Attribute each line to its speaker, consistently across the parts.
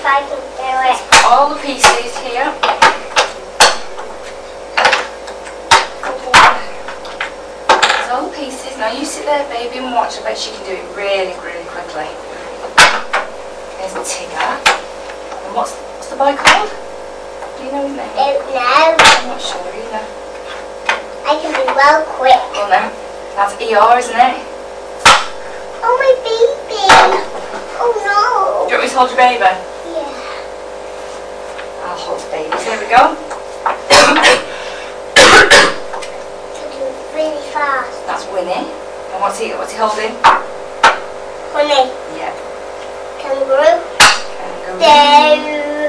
Speaker 1: if I can do it.
Speaker 2: Put all the pieces here. There's all the pieces. Now you sit there, baby, and watch. I bet she can do it really, really quickly. There's Tigger. And what's the boy called? Do you know his name?
Speaker 1: Don't know.
Speaker 2: I'm not sure either.
Speaker 1: I can be well quick.
Speaker 2: Well, no. That's ER, isn't it?
Speaker 1: Oh, my baby. Oh, no.
Speaker 2: Do you want me to hold your baby?
Speaker 1: Yeah.
Speaker 2: I'll hold the baby. Here we go.
Speaker 1: Can do it really fast.
Speaker 2: That's Winnie. And what's he holding?
Speaker 1: Honey.
Speaker 2: Yeah.
Speaker 1: Kangaroo.
Speaker 2: Kangaroo.
Speaker 1: There.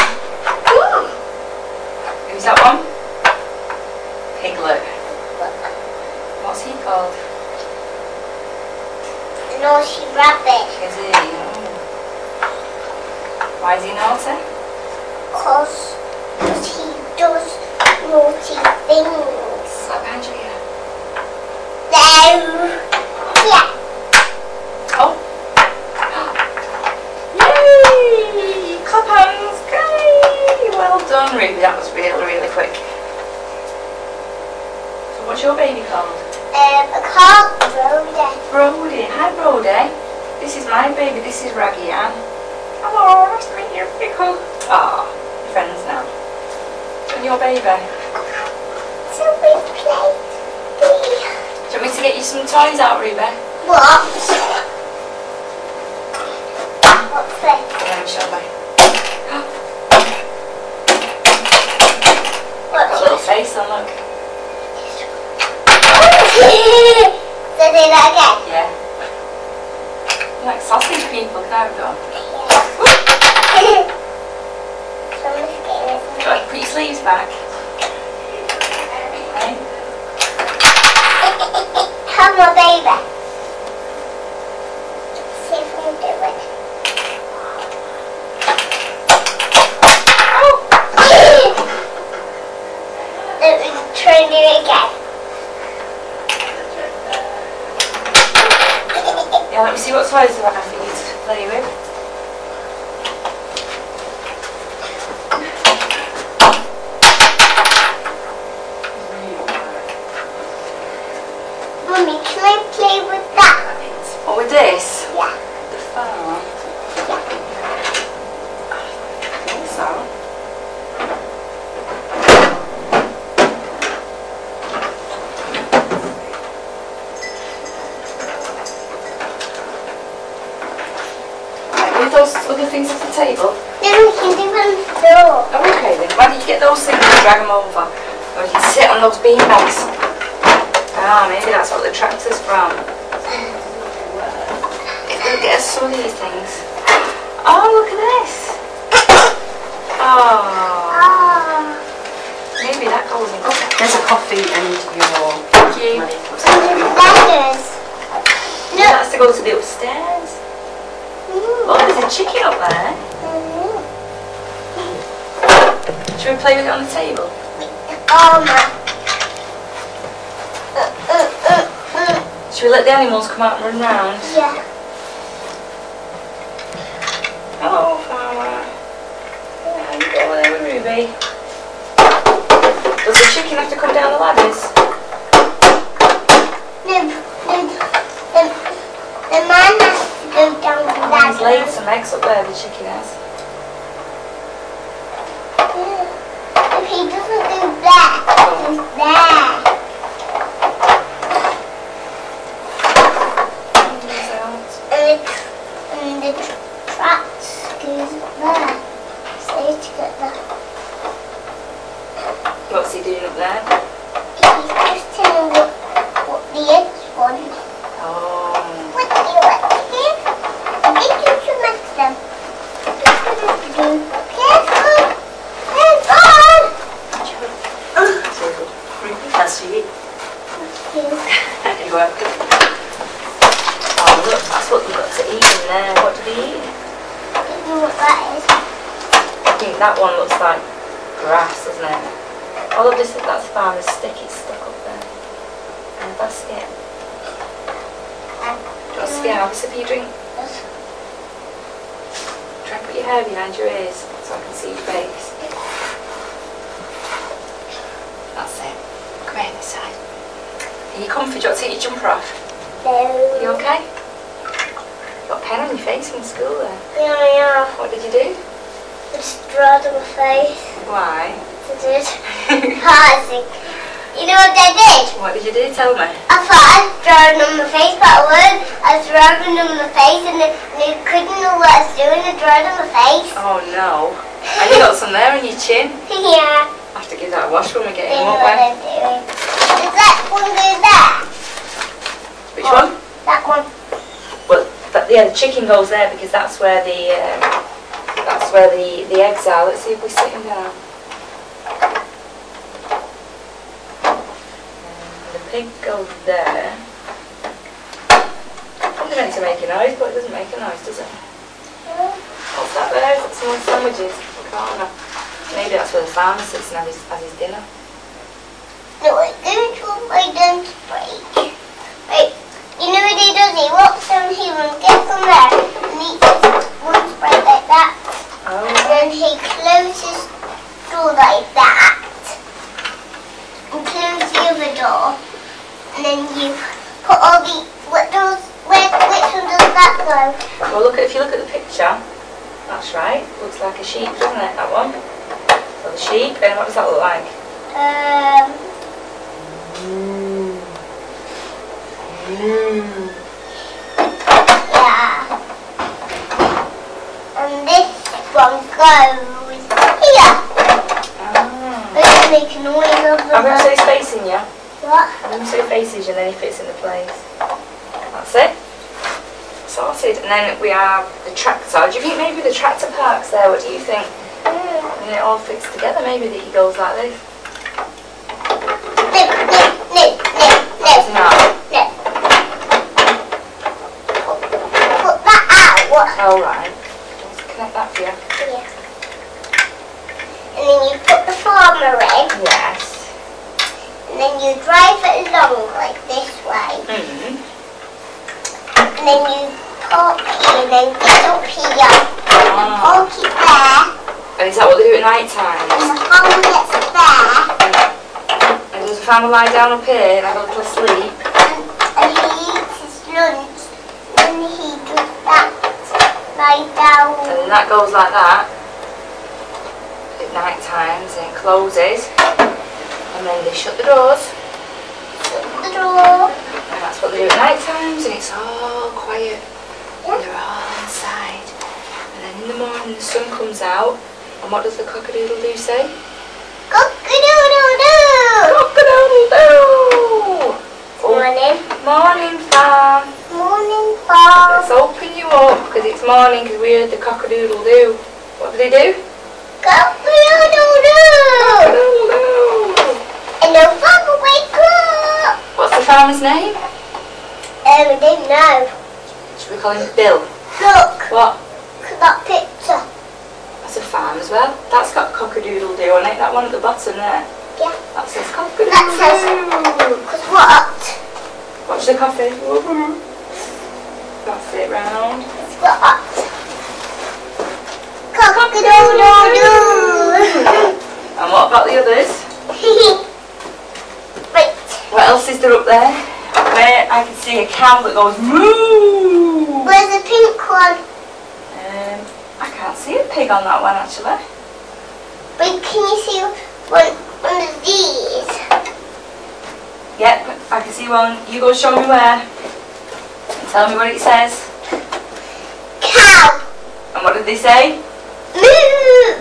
Speaker 2: Who's that one? Piglet. What's he called?
Speaker 1: Naughty rabbit.
Speaker 2: Is he? Oh. Why is he naughty?
Speaker 1: Because he does naughty things.
Speaker 2: Right behind you here.
Speaker 1: There. Yeah.
Speaker 2: Oh. Yay! Clap hands. Yay! Well done, Ruby. That was really, really quick. So what's your baby called?
Speaker 1: A car. Brody.
Speaker 2: Brody. Hi, Brody. This is my baby. This is Raggy Ann. Hello, nice to meet you, Pickle. Ah, you're friends now. And your baby.
Speaker 1: So we play.
Speaker 2: Do you want me to get you some toys out, Ruby?
Speaker 1: What? What's this?
Speaker 2: Yeah, shall I?
Speaker 1: What's
Speaker 2: Got a little face on, look.
Speaker 1: So do that again?
Speaker 2: Yeah. You like sausage people, can I have one?
Speaker 1: Someone's getting it.
Speaker 2: Do you like to put your sleeves back? Okay.
Speaker 1: Have my baby. See if I can do it. Let me try and do it again.
Speaker 2: Yeah, let me see what toys there are for you to play with.
Speaker 1: Mummy, can I play with that?
Speaker 2: What with this?
Speaker 1: Yeah.
Speaker 2: The farm. I think so. Right, those other things off the table?
Speaker 1: Then we can do it on the floor.
Speaker 2: Oh, okay then. Why don't you get those things and drag them over? Or you can sit on those beanbags. Ah, maybe that's what the tractor's from. It's going to get us some of these things. Oh, look at this. Oh. Maybe that goes in. Okay.
Speaker 3: There's a coffee and your
Speaker 2: Thank you.
Speaker 3: money.
Speaker 1: Letters.
Speaker 2: Yeah, that's to go to the upstairs. Oh, there's a chicken up there. Should we play with it on the table? Should we let the animals come out and run round?
Speaker 1: Yeah.
Speaker 2: Hello, Flower. Yeah, you go over there with Ruby. Does the chicken have to come down the ladders?
Speaker 1: The man has to go down the
Speaker 2: He's laid
Speaker 1: ladder.
Speaker 2: some eggs up there, the chicken has.
Speaker 1: If he doesn't do that, he's there. And the tracks goes up there. Stay together.
Speaker 2: What's he doing up there?
Speaker 1: He's just telling what the eggs want.
Speaker 2: Oh.
Speaker 1: What do you want to do? Did you select them? Careful! Careful!
Speaker 3: Ruby can see it.
Speaker 2: You're welcome. Oh look, that's what you've got to eat in there. What do they eat?
Speaker 1: I don't know what that is.
Speaker 2: I think that one looks like grass, doesn't it? Oh look, that's farmer's stick, it's stuck up there. And a basket. Do you want to get out of your drink? Try and put your hair behind your ears so I can see your face. That's it. Come here this side. Are you comfy? Do you want to take your jumper off?
Speaker 1: No.
Speaker 2: You okay? You got a pen on your face from school there.
Speaker 1: Yeah.
Speaker 2: What did you do?
Speaker 1: I just drawn on my face.
Speaker 2: Why?
Speaker 1: I did. You know what I did?
Speaker 2: What did you do? Tell me.
Speaker 1: I thought I was drawing on my face, but I wasn't. I was drawing on my face and I couldn't know what I was doing. I drew on my face.
Speaker 2: Oh no. And you got some there on your chin.
Speaker 1: Yeah.
Speaker 2: I have to give that a wash when we get
Speaker 1: I
Speaker 2: in,
Speaker 1: know
Speaker 2: won't
Speaker 1: what
Speaker 2: we?
Speaker 1: I'm doing. Does that one go there?
Speaker 2: Which one?
Speaker 1: That one.
Speaker 2: Well, yeah, the chicken goes there because that's where the eggs are. Let's see if we sit them down. The pig goes there. It's meant to make a noise, but it doesn't make a noise, does it? What's that there? Is that someone's sandwiches? Corner. Maybe that's where the farmer sits and has his dinner.
Speaker 1: No, I'm going to my lunch break. Right. You know what he does? He walks down here and gets on there and eats lunch break like that.
Speaker 2: Oh.
Speaker 1: And then he closes the door like that. And close the other door. And then you put all the... which one does that go?
Speaker 2: Well, if you look at the picture, that's right. Looks like a sheep, doesn't it? That one. So the sheep, and what does that look like?
Speaker 1: Yeah. And this one goes here.
Speaker 2: Ah.
Speaker 1: It's going to make a noise of
Speaker 2: I'm going to say facing you.
Speaker 1: What?
Speaker 2: I'm going to say faces you and then he fits into place. That's it. Sorted. And then we have the tractor. Do you think maybe the tractor park's there? What do you think? And it all fits together, maybe that he goes like this.
Speaker 1: No.
Speaker 2: No.
Speaker 1: Put that out.
Speaker 2: Oh, right. Let's connect that for you.
Speaker 1: Yeah. And then you put the farmer in.
Speaker 2: Yes.
Speaker 1: And then you drive it along like this way.
Speaker 2: Mm-hmm.
Speaker 1: And then you park here and then get up here. And park it there.
Speaker 2: And is that what they do at night time?
Speaker 1: And the farmer gets there.
Speaker 2: And does the farmer lie down up here and have a little sleep?
Speaker 1: And he eats his lunch. And he does that. Lie down.
Speaker 2: And then that goes like that at night times and it closes. And then they shut the doors.
Speaker 1: Shut the door.
Speaker 2: And that's what they do at night times and it's all quiet. And they're all inside. And then in the morning the sun comes out. And what does the cock-a-doodle-doo say?
Speaker 1: Cock-a-doodle-doo!
Speaker 2: Cock-a-doodle-doo!
Speaker 1: Morning.
Speaker 2: Morning, farm.
Speaker 1: Morning, farm.
Speaker 2: Let's open you up because it's morning because we heard the cock-a-doodle-doo. What do they do?
Speaker 1: Cock-a-doodle-doo!
Speaker 2: Cock-a-doodle-doo!
Speaker 1: And the farmer wake up!
Speaker 2: What's the farmer's name?
Speaker 1: I don't know.
Speaker 2: Should we call him Bill?
Speaker 1: Look,
Speaker 2: What?
Speaker 1: look at that picture.
Speaker 2: That's a farm as well. That's got cock-a-doodle-doo on it. That one at the bottom there.
Speaker 1: Yeah.
Speaker 2: That says
Speaker 1: That
Speaker 2: cock-a-doodle-doo.
Speaker 1: says, because what?
Speaker 2: Watch the coffee. Pass it round.
Speaker 1: What? Cock-a-doodle-doo!
Speaker 2: And what about the others?
Speaker 1: Right.
Speaker 2: What else is there up there? Where I can see a cow that goes moo.
Speaker 1: Where's the pink one?
Speaker 2: I can't see a pig on that one actually.
Speaker 1: Wait, can you see one of these?
Speaker 2: Yep, I can see one. You go show me where. And tell me what it says.
Speaker 1: Cow.
Speaker 2: And what did they say?
Speaker 1: Moo.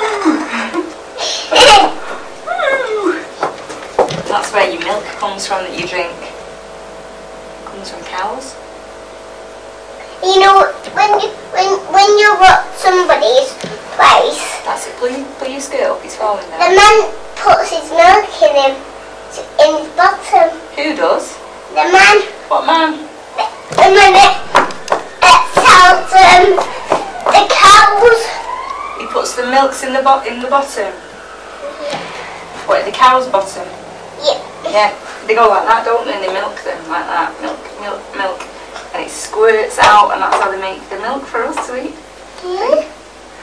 Speaker 2: That's where your milk comes from that you drink. It comes from cows.
Speaker 1: You know, when you're at somebody's place,
Speaker 2: That's it. Pull your skirt up, it's falling
Speaker 1: the
Speaker 2: down.
Speaker 1: man puts his milk in his bottom.
Speaker 2: Who does?
Speaker 1: The man
Speaker 2: What man?
Speaker 1: that tells the cows.
Speaker 2: He puts the milks in the bottom. What, in the cow's bottom?
Speaker 1: Yeah.
Speaker 2: Yeah, they go like that, don't they? And they milk them like that. Milk. And it squirts out and that's how they make the milk for us to eat.
Speaker 1: Yeah.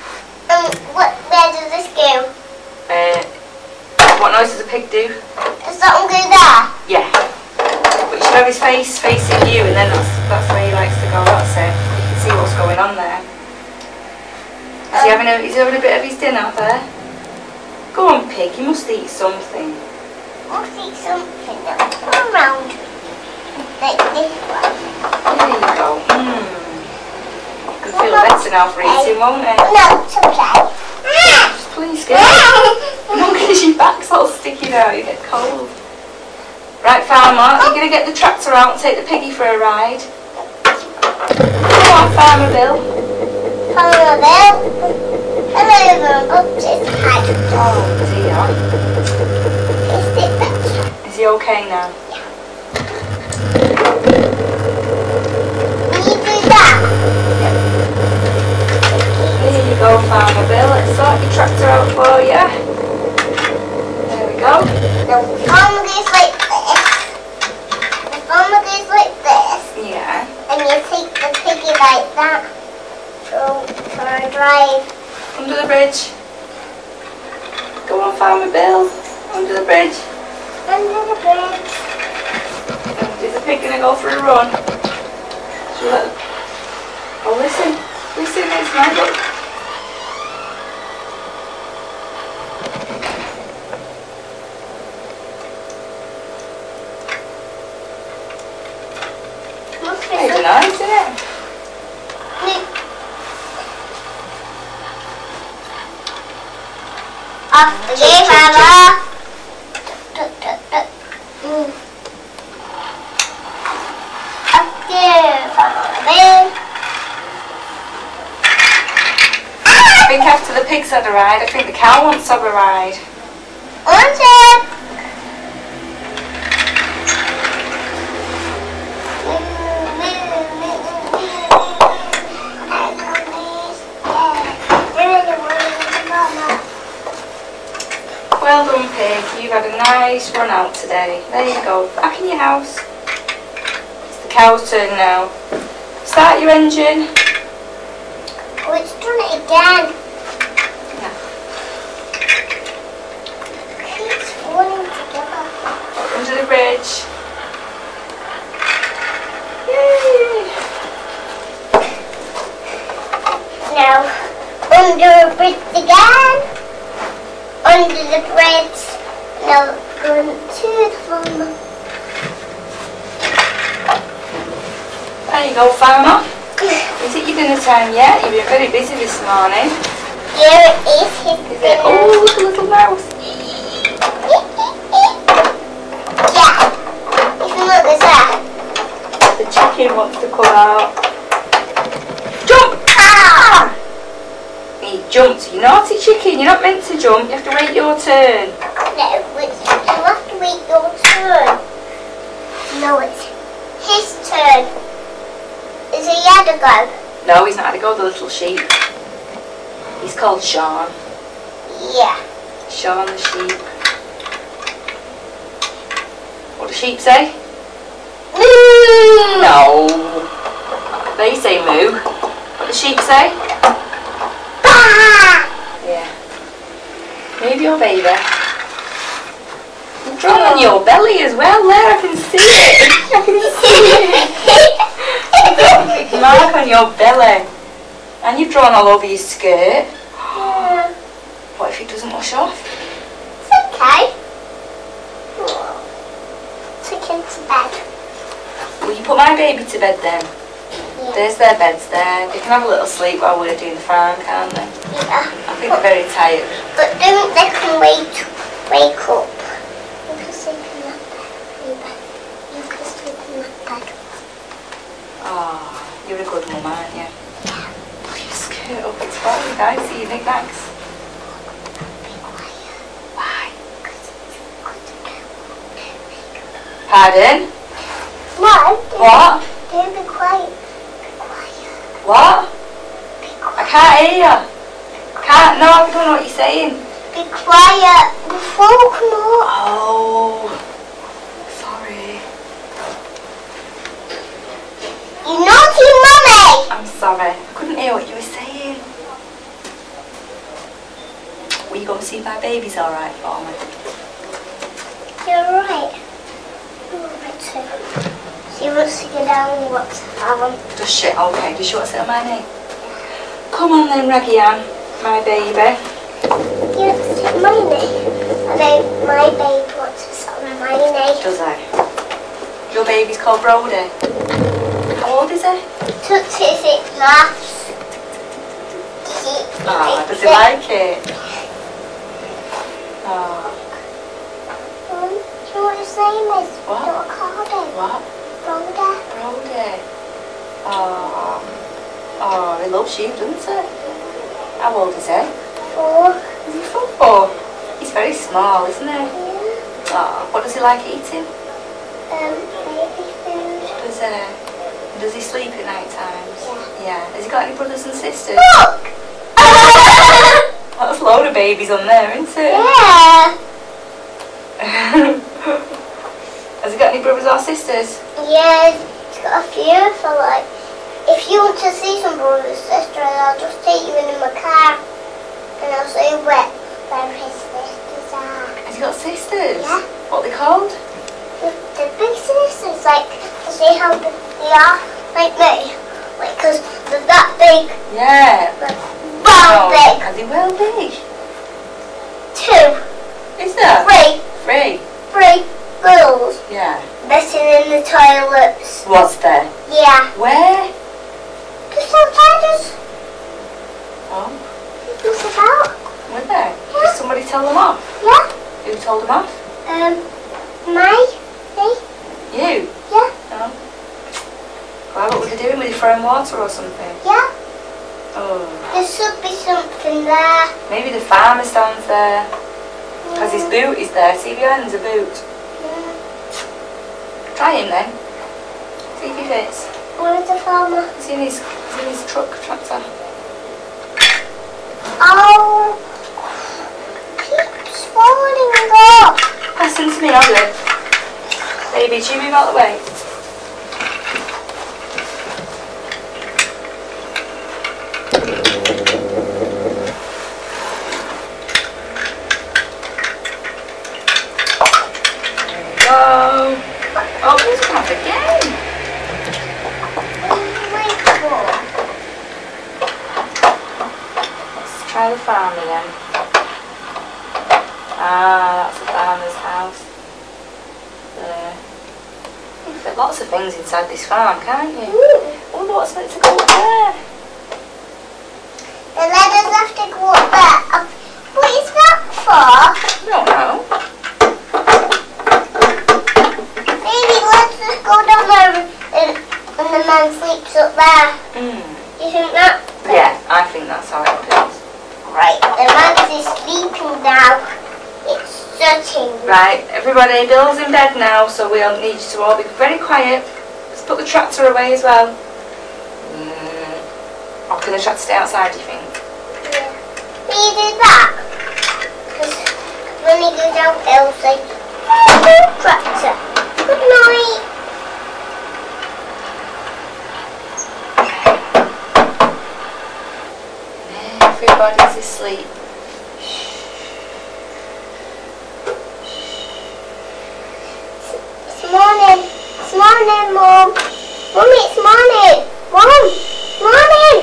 Speaker 1: Where does this go?
Speaker 2: What noise does a pig do?
Speaker 1: Does that one go there?
Speaker 2: Yeah. But you should have his face facing you, and then that's where he likes to go. That's it. You can see what's going on there. Is he having a bit of his dinner there? Go on, pig. You must eat something.
Speaker 1: Must eat something. Come around. Like this one.
Speaker 2: There you go. You'll feel better now for eating, won't it?
Speaker 1: No, to play.
Speaker 2: Please go. No, because your back's all sticky now. You get cold. Right, Farmer, you're going to get the tractor out and take the piggy for a ride. Come on, Farmer Bill.
Speaker 1: Farmer Bill. Hello, Uncle. It's hard.
Speaker 2: Oh dear.
Speaker 1: Is it better?
Speaker 2: Is he okay now?
Speaker 1: Will you do that?
Speaker 2: There you go, Farmer Bill. Let's sort your tractor out for you. There we go.
Speaker 1: The farmer goes like this. The farmer goes like this.
Speaker 2: Yeah.
Speaker 1: And you take the piggy like that. For a drive.
Speaker 2: Under the bridge. Go on, Farmer Bill. Under the bridge.
Speaker 1: Under the bridge.
Speaker 2: Is the pig going to go for a run? Oh, listen. Listen, it's my book. It's nice, isn't it?
Speaker 1: Off the day, Farmer. Up there, Farmer.
Speaker 2: I think after the pigs had a ride, I think the cow wants to have a ride.
Speaker 1: Want it?
Speaker 2: Well done, pig. You've had a nice run out today. There you go. Back in your house. It's the cow's turn now. Start your engine.
Speaker 1: Oh, it's done it again.
Speaker 2: Yeah.
Speaker 1: Keeps falling together.
Speaker 2: Under the bridge. Yay!
Speaker 1: Now, under the bridge again. Under the bridge. Now, going to the farmer.
Speaker 2: There you go, Farmer. Is it your dinner time yet? You've been very busy this morning.
Speaker 1: Here is his
Speaker 2: Is it?
Speaker 1: dinner.
Speaker 2: Oh, look, a little mouse.
Speaker 1: Yeah. You can look this up.
Speaker 2: The chicken wants to come out. Jump! Ah! He jumped. You naughty chicken. You're not meant to jump. You have to wait your turn.
Speaker 1: No, you have to wait your turn. No, it's his turn. Is he had to go?
Speaker 2: No, he's not had to go, the little sheep. He's called Sean.
Speaker 1: Yeah.
Speaker 2: Sean the sheep. What do sheep say?
Speaker 1: Moo!
Speaker 2: No. They say moo. What do sheep say?
Speaker 1: Bah!
Speaker 2: Yeah. Move your baby. You've drawn on your belly as well there, I can see it. I can see it. You've got a big mark on your belly. And you've drawn all over your skirt.
Speaker 1: Yeah.
Speaker 2: What if it doesn't wash off?
Speaker 1: It's okay. Take him to bed.
Speaker 2: Will you put my baby to bed then?
Speaker 1: Yeah.
Speaker 2: There's their beds there. They can have a little sleep while we're doing the farm, can't they?
Speaker 1: Yeah.
Speaker 2: I think they're very tired.
Speaker 1: But don't let them wake up. You can sleep in that bed. You can sleep in that bed.
Speaker 2: Oh, you're a good mum, aren't you? Pull your skirt up, it's very dicey, you knickknacks. Why? Pardon?
Speaker 1: No.
Speaker 2: What?
Speaker 1: Don't be quiet. Be quiet.
Speaker 2: What?
Speaker 1: Be
Speaker 2: I
Speaker 1: quiet.
Speaker 2: can't hear you. Can't, no, I don't know what you're saying.
Speaker 1: Be quiet before you come up.
Speaker 2: Oh, sorry.
Speaker 1: You naughty mummy!
Speaker 2: I'm sorry. I couldn't hear what you were saying. see if my baby's alright for me.
Speaker 1: You're right. You're right too. She wants to go down and watch the farm.
Speaker 2: Does she? Okay, does she want to sit on my knee? Come on then, Raggy Ann, my baby.
Speaker 1: You want to sit on my knee? And then my baby wants to sit on my knee.
Speaker 2: Does he? Your baby's called Brody. How old is he?
Speaker 1: Touches it, laughs.
Speaker 2: Oh, does he like it? Oh.
Speaker 1: Do you know what his name is?
Speaker 2: What?
Speaker 1: You know what I called him?
Speaker 2: What?
Speaker 1: Brody.
Speaker 2: Brody. Oh. Oh, he loves you, doesn't he? How old is he?
Speaker 1: 4.
Speaker 2: Is he 4? He's very small, isn't he?
Speaker 1: Yeah.
Speaker 2: Oh, what does he like eating?
Speaker 1: Baby food.
Speaker 2: Does he sleep at night times? Yeah. Has he got any brothers and sisters?
Speaker 1: Look!
Speaker 2: That's a load of babies on there, isn't it?
Speaker 1: Yeah.
Speaker 2: Has he got any brothers or sisters?
Speaker 1: Yeah, he's got a few. So like, if you want to see some brothers and sisters, I'll just take you in my car and I'll show you where his sisters are.
Speaker 2: Has he got sisters?
Speaker 1: Yeah.
Speaker 2: What are they called?
Speaker 1: The big sisters, like, to see how big they are, like me. Like, because they're that big,
Speaker 2: Yeah.
Speaker 1: but well big.
Speaker 2: Are they well big?
Speaker 1: 2,
Speaker 2: Is there?
Speaker 1: 3
Speaker 2: 3?
Speaker 1: girls
Speaker 2: Yeah.
Speaker 1: messing in the toilets.
Speaker 2: Was there?
Speaker 1: Yeah.
Speaker 2: Where?
Speaker 1: Just outside us.
Speaker 2: Oh.
Speaker 1: Just about.
Speaker 2: Were there?
Speaker 1: Yeah.
Speaker 2: Did somebody tell them off?
Speaker 1: Yeah.
Speaker 2: Who told them off?
Speaker 1: Me.
Speaker 2: You?
Speaker 1: Yeah.
Speaker 2: Oh. Well, what were they doing? Were they throwing water or something?
Speaker 1: Yeah.
Speaker 2: Oh.
Speaker 1: There should be something there.
Speaker 2: Maybe the farmer stands there. Because his boot is there. See behind there's a boot.
Speaker 1: Yeah.
Speaker 2: Try him then. See if he fits.
Speaker 1: Where's the farmer?
Speaker 2: He's in his tractor.
Speaker 1: Oh. Keeps falling off.
Speaker 2: Pass him to me, I'll do it. Baby, do you move out the way? Go. Oh, he's come up again. Let's try the farm again. Ah, that's the farmer's house. There. You can fit lots of things inside this farm, can't you? I wonder what's meant to go up there.
Speaker 1: The ladders have to go up there. What is that for?
Speaker 2: I don't know.
Speaker 1: Maybe let's just go down there and the man sleeps up there. You think that?
Speaker 2: Yeah, I think that's how it is.
Speaker 1: Right, the man is sleeping now. It's stretching.
Speaker 2: Right, everybody, Bill's in bed now, so we'll need you to all be very quiet. Let's put the tractor away as well. Or can the tractor stay outside, do you think?
Speaker 1: Yeah. Will you do that? Because when you go down, it'll say, tractor. Good night.
Speaker 2: Everybody's asleep.
Speaker 1: It's morning. It's morning, Mum. Mummy, it's morning. Mum, it's morning.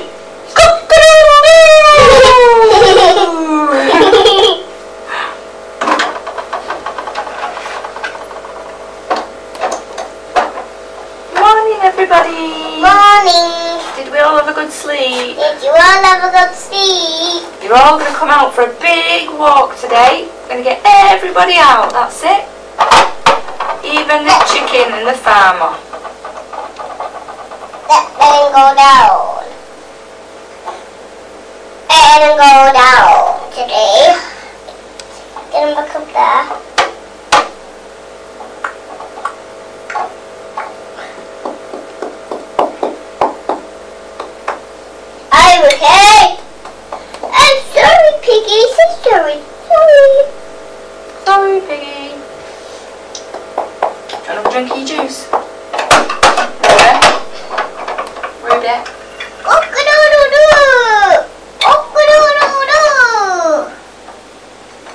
Speaker 2: Morning, everybody.
Speaker 1: Morning.
Speaker 2: Did we all have a good sleep?
Speaker 1: Did you all have a good sleep?
Speaker 2: You're all going to come out for a big walk today. Going to get everybody out, that's it. Even the chicken and the farmer.
Speaker 1: Let them go down. Let them go down today. Get them back up there. Are you okay? I'm sorry, Piggy. I'm sorry. Sorry.
Speaker 2: Sorry, Piggy. Another drink of your juice. Where? Ruby.
Speaker 1: Ock-a-doodle-doo! Ock-a-doodle-doo!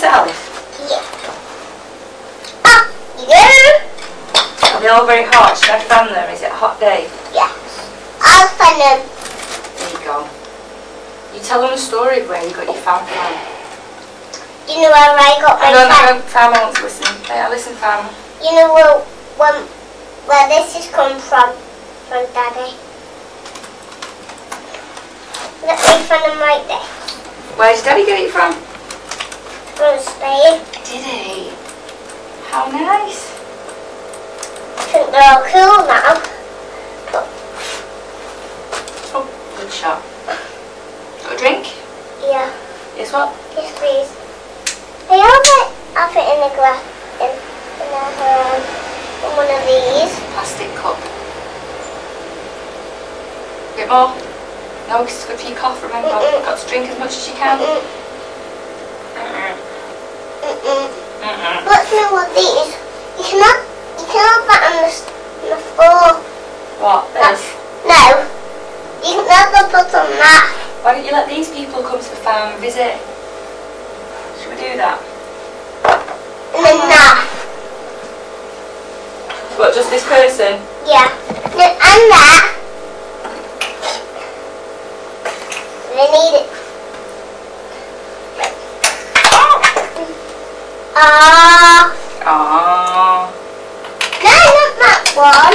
Speaker 2: myself?
Speaker 1: Yeah. Ah, you go.
Speaker 2: Are they all very hot? Should I fan them? Is it a hot day?
Speaker 1: Yes. I'll fan them.
Speaker 2: There you go. You tell them a story of where you got your fan from.
Speaker 1: You know where I got my fan?
Speaker 2: I don't, Fam wants to listen. Yeah, listen, Fam.
Speaker 1: You know where this has come from Daddy. Let me fan them right there.
Speaker 2: Where did Daddy get it from?
Speaker 1: From Spain.
Speaker 2: Did he? How nice.
Speaker 1: I think they're all cool now.
Speaker 2: Oh, good shot. Got a drink?
Speaker 1: Yeah.
Speaker 2: Yes, what?
Speaker 1: Yes, please. I have it in a glass, in one of these.
Speaker 2: Plastic cup. A bit more? No, because it's good for your cough, remember.
Speaker 1: Mm-mm.
Speaker 2: Got to drink as much as you can.
Speaker 1: What's new with these? You cannot put on the floor.
Speaker 2: What? This?
Speaker 1: No. You can never put on that.
Speaker 2: Why don't you let these people come to the farm and visit? Should we do that?
Speaker 1: And then that.
Speaker 2: What, just this person?
Speaker 1: Yeah. No, and that. They need it. Ah. No, not that one.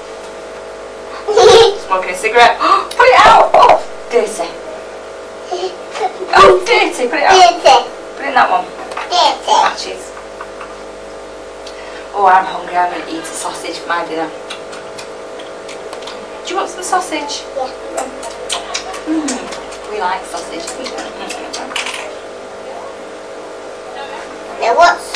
Speaker 2: Smoking a cigarette. Put it out! Oh, dirty. Oh, dirty. Put it out.
Speaker 1: Dirty.
Speaker 2: Put it in that one.
Speaker 1: Dirty.
Speaker 2: Matches. Oh, I'm hungry. I'm going to eat a sausage for my dinner. Do you want some sausage?
Speaker 1: Yeah.
Speaker 2: We like sausage.
Speaker 1: Now what's...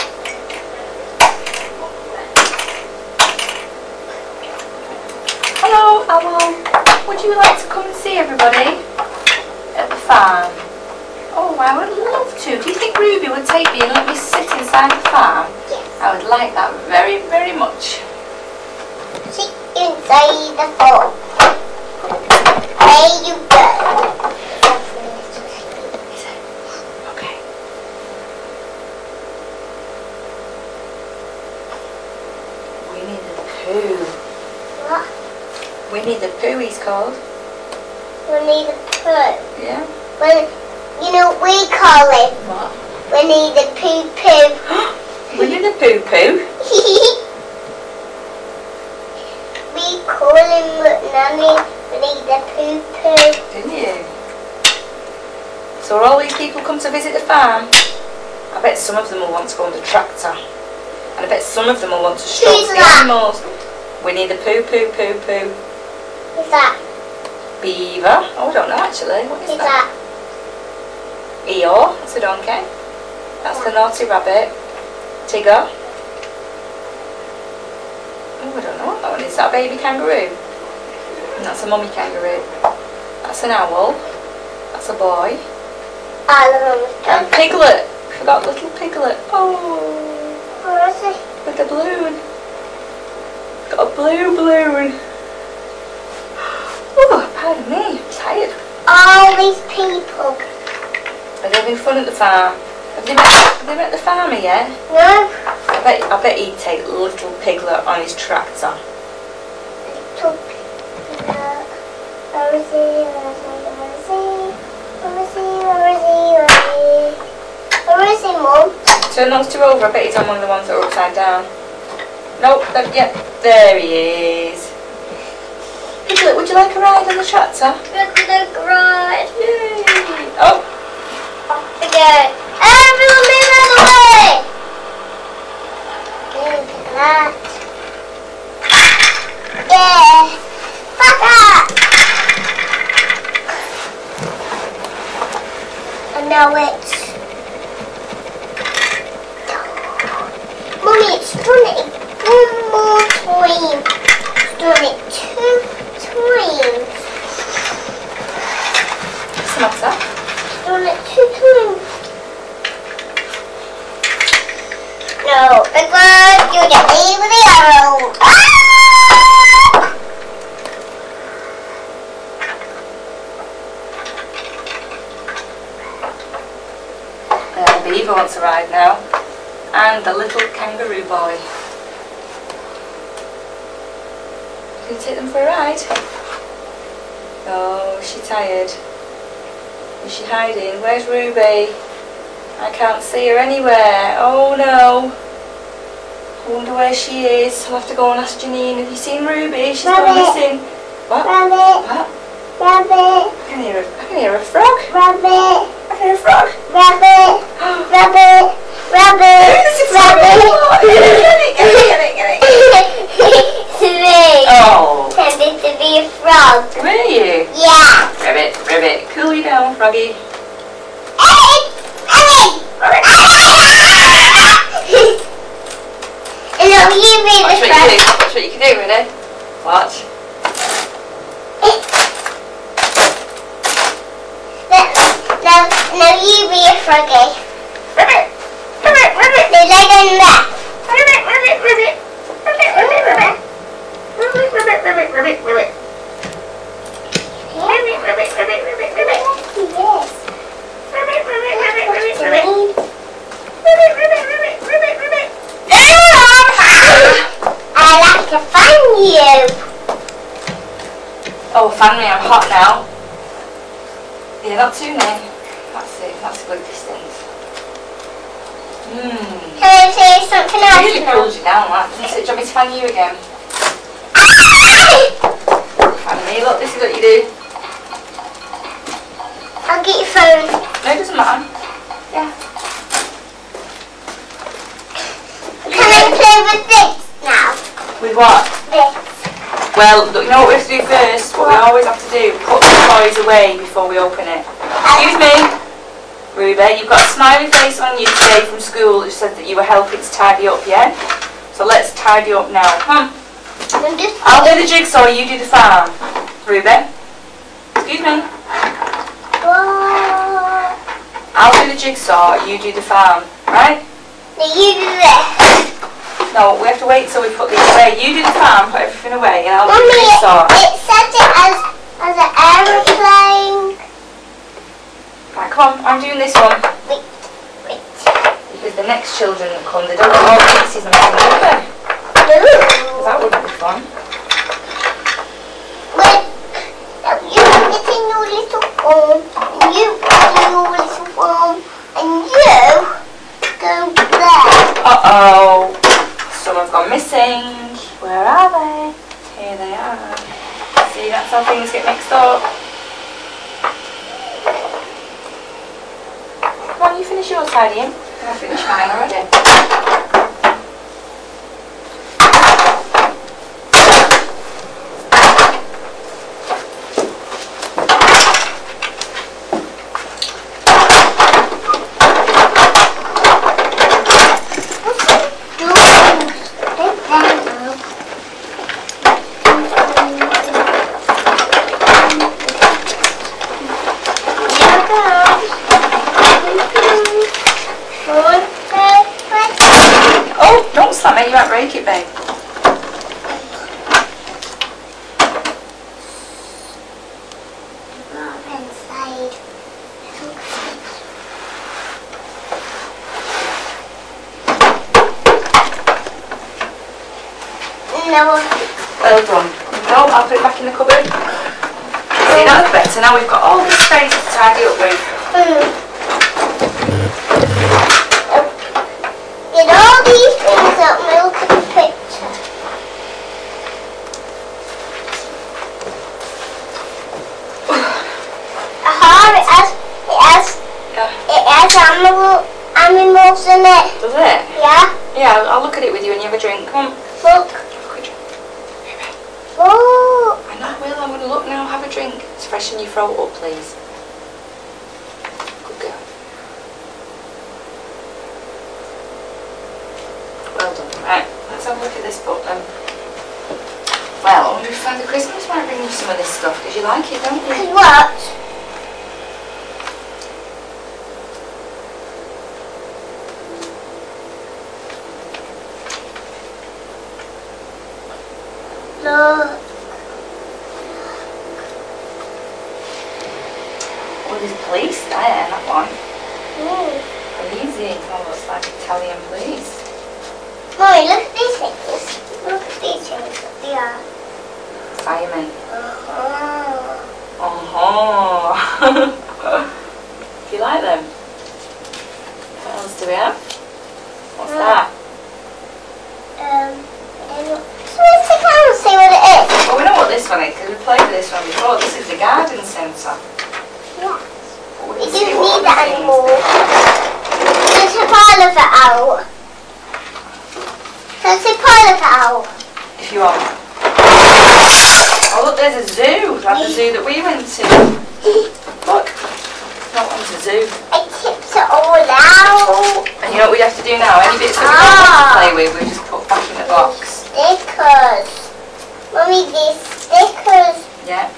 Speaker 2: Hello, Owl. Would you like to come and see everybody at the farm? Oh, I would love to. Do you think Ruby would take me and let me sit inside the farm?
Speaker 1: Yes.
Speaker 2: I would like that very, very much.
Speaker 1: Sit inside the phone. There you go.
Speaker 2: Is it? Okay. Winnie the Pooh.
Speaker 1: What?
Speaker 2: Winnie the Pooh he's called.
Speaker 1: Winnie the Pooh.
Speaker 2: Yeah.
Speaker 1: Well, you know what we call him?
Speaker 2: What?
Speaker 1: Winnie the Pooh Pooh.
Speaker 2: Winnie the Pooh Pooh?
Speaker 1: We call him Nanny Winnie the Pooh Pooh.
Speaker 2: Didn't you? So all these people come to visit the farm. I bet some of them will want to go on the tractor. And I bet some of them will want to stroke
Speaker 1: Who's
Speaker 2: the
Speaker 1: that?
Speaker 2: animals. Winnie the Pooh Pooh Pooh Pooh.
Speaker 1: Who's that?
Speaker 2: Beaver. Oh, I don't know actually. What is
Speaker 1: Who's
Speaker 2: that?
Speaker 1: that?
Speaker 2: Eeyore. That's a donkey. That's the naughty rabbit. Tigger. Oh, I don't know what that one is. Is that a baby kangaroo? And that's a mummy kangaroo. That's an owl. That's a boy.
Speaker 1: All of them.
Speaker 2: And Piglet. Forgot little Piglet. Oh,
Speaker 1: Where is he?
Speaker 2: with the balloon. Got a blue balloon. Oh, pardon me. I'm tired.
Speaker 1: All these people.
Speaker 2: Are they having fun at the farm? Have they met the farmer yet?
Speaker 1: No.
Speaker 2: I bet he'd take little Piglet on his tractor.
Speaker 1: Little Piglet. Where is he? Where is he? Where is he? Where is he? Where is he? Where is he, Mum?
Speaker 2: Turn those two over. I bet he's on one of the ones that are upside down. Nope. Yeah. There he is. Piglet, would you like a ride on the tractor?
Speaker 1: Look, right.
Speaker 2: Yay! Oh.
Speaker 1: Off we go. Everyone move out of the way! Look at that. Yeah. Back up! And now it's... Mummy, it's done it one more time. It's done it 2 times.
Speaker 2: What's the matter?
Speaker 1: Done it 2 times. No, big one, you get me with the arrow. Ah!
Speaker 2: Beaver wants a ride now. And the little kangaroo boy. Can you take them for a ride? Oh, is she tired? Is she hiding? Where's Ruby? I can't see her anywhere. Oh no. I wonder where she is. I'll have to go and ask Janine. Have you seen Ruby? She's gone missing. What?
Speaker 1: Rabbit.
Speaker 2: What?
Speaker 1: Rabbit.
Speaker 2: I can hear a frog.
Speaker 1: Rabbit.
Speaker 2: I can hear a frog.
Speaker 1: Rabbit. Rabbit. Rabbit. Three.
Speaker 2: Oh.
Speaker 1: Pretending to be a frog.
Speaker 2: Were you?
Speaker 1: Yeah.
Speaker 2: Ribbit, cool you down, froggy.
Speaker 1: And now you be the
Speaker 2: Watch what you
Speaker 1: frog.
Speaker 2: do. Watch what you can do, ready? Watch.
Speaker 1: Now you be a froggy.
Speaker 2: Ribbit.
Speaker 1: The leg on that. I like to find you.
Speaker 2: Oh, fan me, I'm hot now. Yeah, not too near. That's it, that's a good distance.
Speaker 1: Can I say something else
Speaker 2: Really
Speaker 1: now?
Speaker 2: cools you down, that. Do you want me to fan you again? Fan me, look, this is what you do.
Speaker 1: I'll get your phone.
Speaker 2: No, it doesn't matter. Yeah.
Speaker 1: Can I play with this now?
Speaker 2: With what?
Speaker 1: This.
Speaker 2: Well, look, you know what we have to do first? What we always have to do, put the toys away before we open it. Excuse me, Ruby, you've got a smiley face on you today from school that said that you were helping to tidy up, yeah? So let's tidy up now. Come on. I'll do the jigsaw, you do the farm. Ruby, excuse me.
Speaker 1: Whoa.
Speaker 2: I'll do the jigsaw, you do the farm, right?
Speaker 1: Now you do this.
Speaker 2: No, we have to wait till we put these away. You do the farm, put everything away, and I'll do the
Speaker 1: Mummy,
Speaker 2: jigsaw.
Speaker 1: it said it as an aeroplane.
Speaker 2: Right, come on, I'm doing this one.
Speaker 1: Wait.
Speaker 2: Because the next children that come, they don't get all the pieces and everything, do they?
Speaker 1: Ooh.
Speaker 2: That would be fun.
Speaker 1: Wait. Now you get in your little form, and you get in your little form, and you go there.
Speaker 2: Uh-oh. Some have gone missing. Where are they? Here they are. See, that's how things get mixed up. Come on, you finish yours tidying. I finished mine already. Oh, don't slam it, you might break it, babe. Well done. No, I'll put it back in the cupboard. See, that's better. Now we've got all this space to tidy up with.
Speaker 1: Get all these things up and look at the picture. It has animals in it.
Speaker 2: Does it?
Speaker 1: Yeah.
Speaker 2: Yeah, I'll look at it with you when you have a drink. Come on.
Speaker 1: Look.
Speaker 2: Have a drink.
Speaker 1: Oh.
Speaker 2: I know, Will. I'm going to look now. Have a drink. It's freshen your throat up, please. Good girl. Well done. Right, let's have a look at this book then. Well, I wonder if Father Christmas might bring you some of this stuff, because you like it, don't you?
Speaker 1: Cause what? Look.
Speaker 2: Oh, there's police there, that one.
Speaker 1: Mm.
Speaker 2: Police. amazing. Oh, looks like Italian police.
Speaker 1: Mommy, look at these things. Look at these things. What they are.
Speaker 2: Fireman.
Speaker 1: Oh.
Speaker 2: Do you like them? What else do we have? What's that?
Speaker 1: I don't know. So let's take it out and see what it is.
Speaker 2: Well, we know what this one is because we played with this one before. This is the garden centre.
Speaker 1: Yes.
Speaker 2: But
Speaker 1: We
Speaker 2: can
Speaker 1: don't
Speaker 2: see what
Speaker 1: need
Speaker 2: other
Speaker 1: that
Speaker 2: things
Speaker 1: anymore.
Speaker 2: there are.
Speaker 1: Let's take all of it out. Let's take all of it out.
Speaker 2: If you want. Oh, look, there's a zoo. Like the zoo that we went to. Look. That one's a zoo.
Speaker 1: I tipped it all out.
Speaker 2: And you know what we have to do now? Any bits that we don't want to play with, we just put back in the box.
Speaker 1: Stickers. Mommy, these stickers.
Speaker 2: Yeah.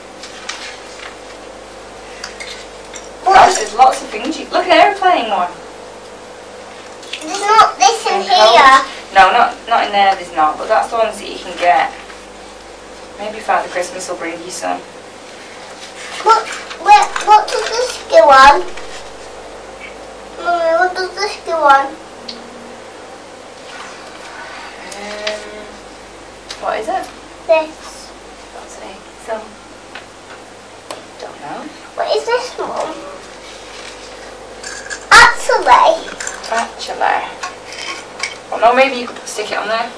Speaker 1: What?
Speaker 2: There's lots of things. Look, an aeroplane one.
Speaker 1: There's not this in
Speaker 2: And
Speaker 1: here.
Speaker 2: cones. No, not in there. There's not. But that's the ones that you can get. Maybe Father Christmas will bring you some.
Speaker 1: What does this go on? Mommy, what does this go on?
Speaker 2: What is it?
Speaker 1: This.
Speaker 2: Let's see. So, don't know.
Speaker 1: What is this, Mum? Actually,
Speaker 2: Well, no, maybe you could stick it on there.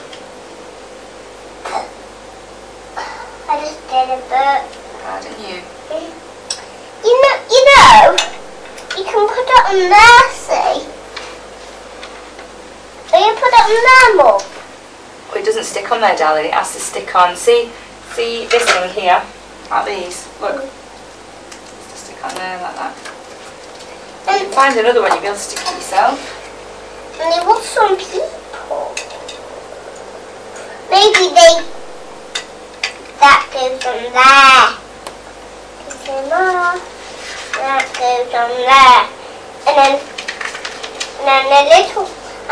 Speaker 1: I just did a bit.
Speaker 2: Why didn't you?
Speaker 1: You know, you can put it on there, see? Will you put it on there, Mum?
Speaker 2: Well, it doesn't stick on there, darling. It has to stick on. See this thing here? Like these. Look. Just stick on there like that. You can find another one, you'll be able to stick it yourself.
Speaker 1: And there was some people. Maybe that goes on there. That goes on there. And then the little,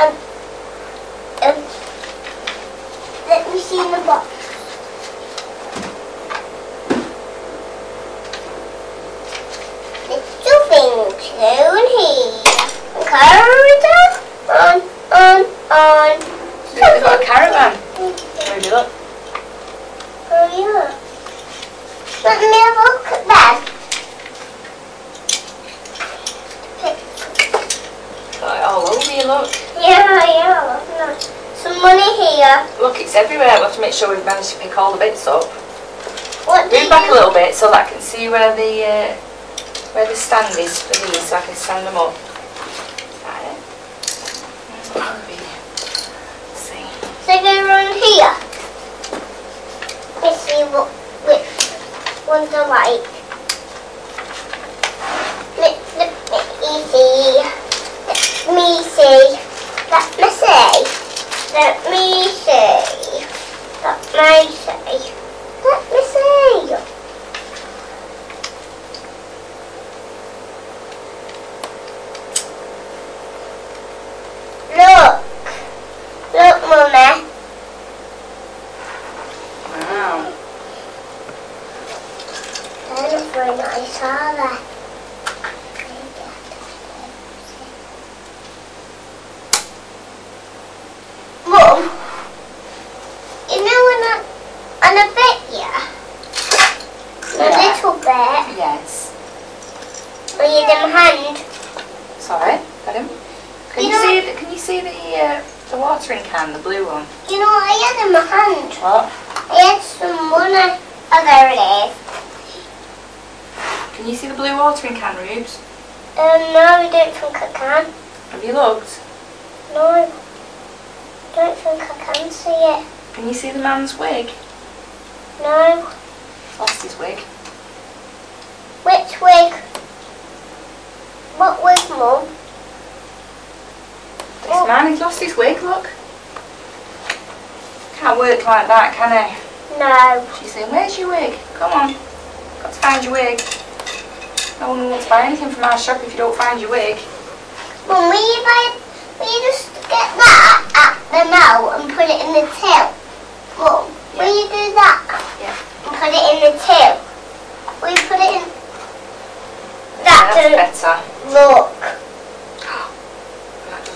Speaker 1: let me see in the box. Little thing down here. Corridor. On.
Speaker 2: They've got a caravan. Maybe look.
Speaker 1: Oh yeah. Let me have a look at that.
Speaker 2: All over you, look.
Speaker 1: Yeah. Some money here.
Speaker 2: Look, it's everywhere. We'll have to make sure we've managed to pick all the bits up.
Speaker 1: What do
Speaker 2: Move back a little bit so that I can see where the stand is for these, so I can stand them up. Right. Let's see.
Speaker 1: So go around here. Let's see which ones I like. Let me see. Let me see. Let me see. Let me see. Let me see. Look, Mummy.
Speaker 2: Wow.
Speaker 1: They look very nice, are they? Mum, you know when on a bit, yeah? A little bit.
Speaker 2: Yes.
Speaker 1: Or you them hand.
Speaker 2: Sorry, Adam. Can you see the watering can, the blue one?
Speaker 1: You know what I had in my hand?
Speaker 2: What?
Speaker 1: I had some money. Oh, there it is.
Speaker 2: Can you see the blue watering can, Rubes?
Speaker 1: No, I don't think I can.
Speaker 2: Have you looked?
Speaker 1: No, I don't think I can see it.
Speaker 2: Can you see the man's wig?
Speaker 1: No.
Speaker 2: Lost his wig.
Speaker 1: Which wig? What wig, Mum?
Speaker 2: This man, he's lost his wig, look. Can't work like that, can he?
Speaker 1: No.
Speaker 2: She's saying, where's your wig? Come on. Got to find your wig. No one wants to buy anything from our shop if you don't find your wig.
Speaker 1: Mum, will you just get that at the now and put it in the till? Mum, will you do that?
Speaker 2: Yeah.
Speaker 1: And put it in the till? Will you put it in?
Speaker 2: That's better.
Speaker 1: Look.
Speaker 2: That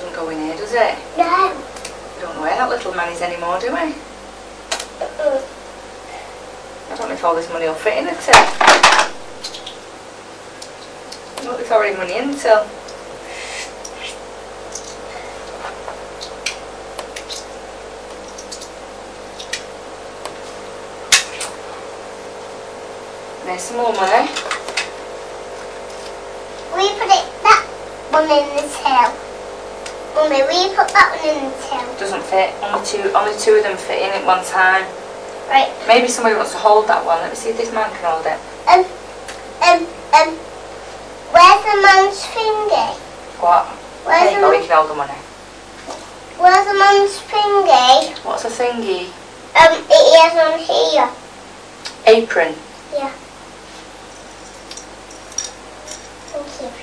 Speaker 2: wear that little Manny's anymore, do we? I don't know if all this money will fit in it. Look, there's already money in till. There's some more money.
Speaker 1: We put that one in the tail. Mummy, we put that one in the tail.
Speaker 2: Doesn't fit. Only two of them fit in at one time.
Speaker 1: Right.
Speaker 2: Maybe somebody wants to hold that one. Let me see if this man can hold it.
Speaker 1: Where's the man's finger?
Speaker 2: What?
Speaker 1: Where's
Speaker 2: There you go, you can hold the money.
Speaker 1: Where's the man's finger?
Speaker 2: What's a thingy?
Speaker 1: It is on here.
Speaker 2: Apron.
Speaker 1: Yeah. Thank you.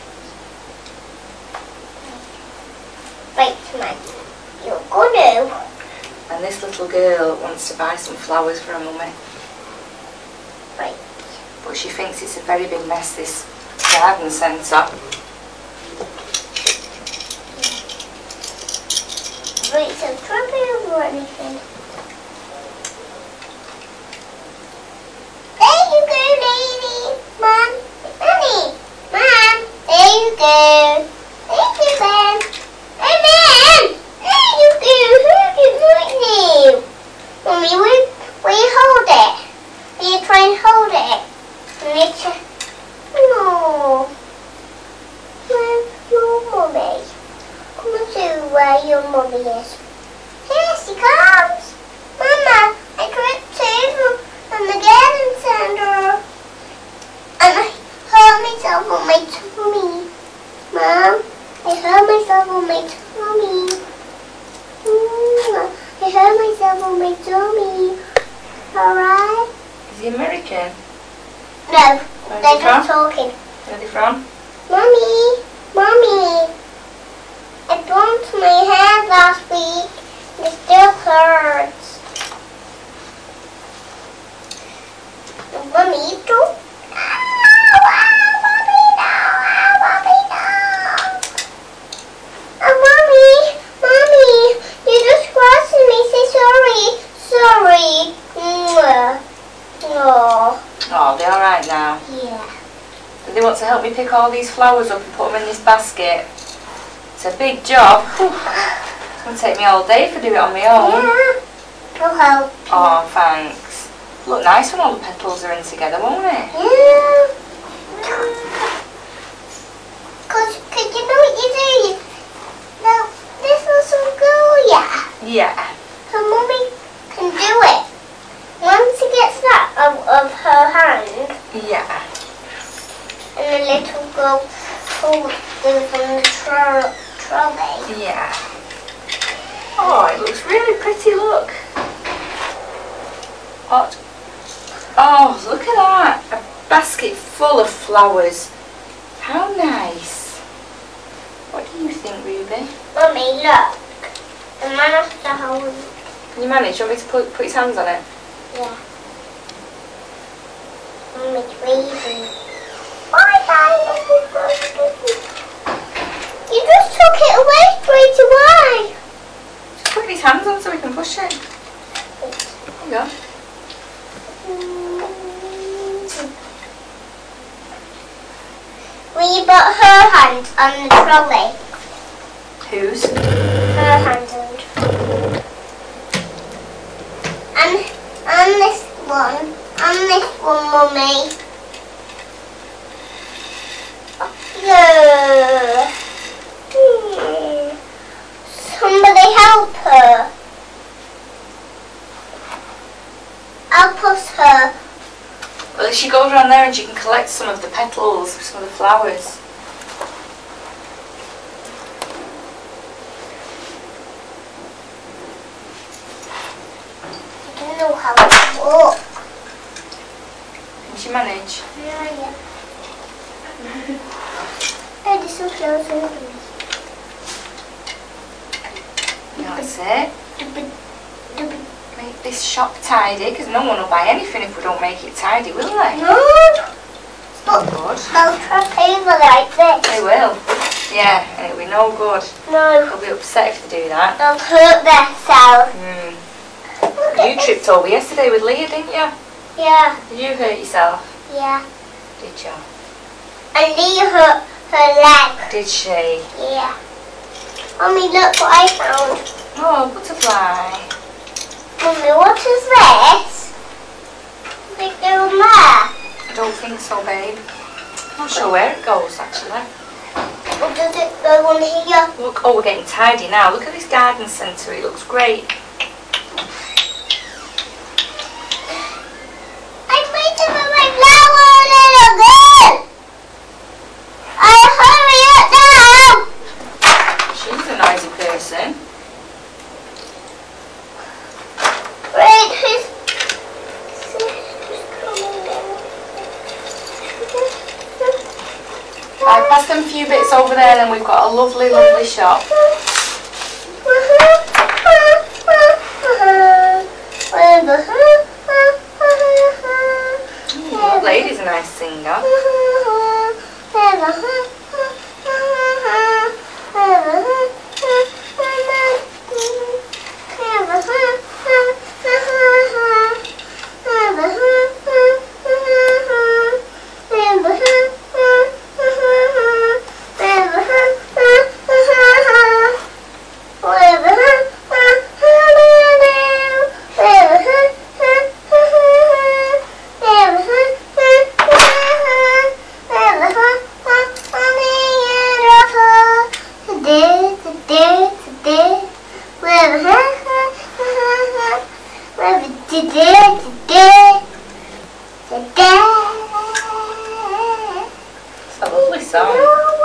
Speaker 1: Right, man. You're gonna.
Speaker 2: And this little girl wants to buy some flowers for her mummy.
Speaker 1: Right.
Speaker 2: But she thinks it's a very big mess, this garden centre.
Speaker 1: Right, so trouble or anything. There you go, lady. Mom. Mommy. Mom. There you go. Thank you, Mom. Hey, Mom. There you go. Who did you? Mommy, will you hold it? Will you try and hold it? No. Where's your mummy? Come and see where your mummy is. Here she comes. Mama, I tripped over on the garden center. And I hurt myself on my tummy. Mom, I hurt myself on my tummy. I hurt myself on my tummy. Alright?
Speaker 2: Is he American?
Speaker 1: No,
Speaker 2: Where's
Speaker 1: they're
Speaker 2: he
Speaker 1: just
Speaker 2: from?
Speaker 1: talking.
Speaker 2: Where's he from?
Speaker 1: Mommy, I bumped my head last week. It still hurts. Mommy, don't. Mommy, you just scratched me. Say sorry. No.
Speaker 2: Oh, they're alright now.
Speaker 1: Yeah.
Speaker 2: Do they want to help me pick all these flowers up and put them in this basket? It's a big job. Whew. It's going to take me all day to do it on my own.
Speaker 1: Yeah. I'll help.
Speaker 2: Oh, thanks. Look nice when all the petals are in together, won't it?
Speaker 1: Yeah. Cause you know what you do? Now, this little girl, yeah.
Speaker 2: Yeah.
Speaker 1: Her mummy can do it. Once she gets that out of her hand,
Speaker 2: Yeah.
Speaker 1: and the little girl pulls it from the trolley.
Speaker 2: Yeah. Oh, it looks really pretty, look. What? Oh, look at that. A basket full of flowers. How nice. What do you think, Ruby?
Speaker 1: Mummy, look. The man has to hold it.
Speaker 2: Can you manage? Do you want me to put his hands on it?
Speaker 1: Yeah. Mummy's waving. Bye-bye. You just took it away straight away.
Speaker 2: Just put his hands on so we can push it. There you go.
Speaker 1: We put her hand on the trolley.
Speaker 2: Whose?
Speaker 1: Her hand on the trolley. And this one. And this one, Mummy. Yeah. Somebody help her. Help us her.
Speaker 2: Well, if she goes around there and she can collect some of the petals, some of the flowers.
Speaker 1: I don't know how to walk.
Speaker 2: Can she manage?
Speaker 1: Yeah. Oh, this will close open.
Speaker 2: That's it. Make this shop tidy, because no one will buy anything if we don't make it tidy, will they?
Speaker 1: No.
Speaker 2: Not good.
Speaker 1: They'll trip over like this.
Speaker 2: They will. Yeah, and it'll be no good.
Speaker 1: No.
Speaker 2: They'll be upset if they do that.
Speaker 1: They'll hurt themselves.
Speaker 2: You tripped over yesterday with Leah, didn't you?
Speaker 1: Yeah.
Speaker 2: Did you hurt yourself?
Speaker 1: Yeah.
Speaker 2: Did you?
Speaker 1: And Leah hurt her leg.
Speaker 2: Did she?
Speaker 1: Yeah. Mommy, look what I found.
Speaker 2: Oh, butterfly.
Speaker 1: Mommy, what is this? Does it go in there?
Speaker 2: I don't think so, babe. I'm not sure where it goes, actually.
Speaker 1: Or does it go on here?
Speaker 2: Look, oh, we're getting tidy now. Look at this garden centre. It looks great.
Speaker 1: I'm waiting for my flower, little girl. Hurry up now.
Speaker 2: She's a noisy person.
Speaker 1: Wait, who's coming in?
Speaker 2: I passed them a few bits over there, then we've got a lovely, lovely shop. That lady's a nice singer. It's a lovely song.